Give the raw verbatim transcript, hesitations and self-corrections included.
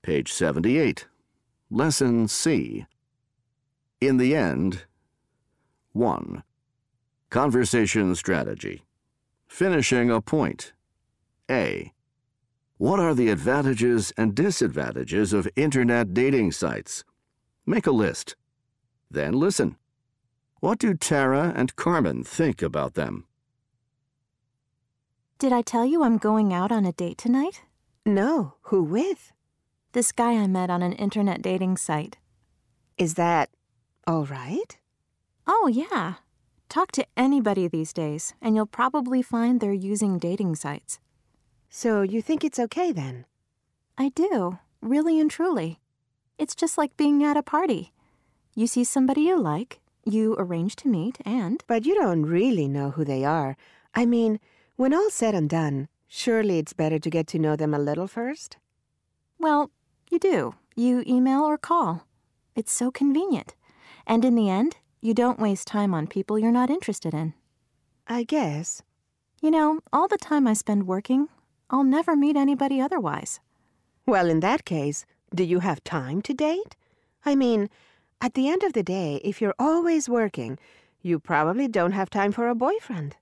Page seventy-eight. Lesson C. In the end, one. Conversation strategy. Finishing a point. A. What are the advantages and disadvantages of internet dating sites? Make a list. Then listen. What do Tara and Carmen think about them? Did I tell you I'm going out on a date tonight? No. Who with? This guy I met on an internet dating site. Is that all right? Oh, yeah. Talk to anybody these days, and you'll probably find they're using dating sites. So you think it's okay then? I do, really and truly. It's just like being at a party. You see somebody you like, you arrange to meet, and... But you don't really know who they are. I mean, when all's said and done, surely it's better to get to know them a little first? Well, you do. You email or call. It's so convenient. And in the end, you don't waste time on people you're not interested in. I guess. You know, all the time I spend working, I'll never meet anybody otherwise. Well, in that case, do you have time to date? I mean, at the end of the day, if you're always working, you probably don't have time for a boyfriend.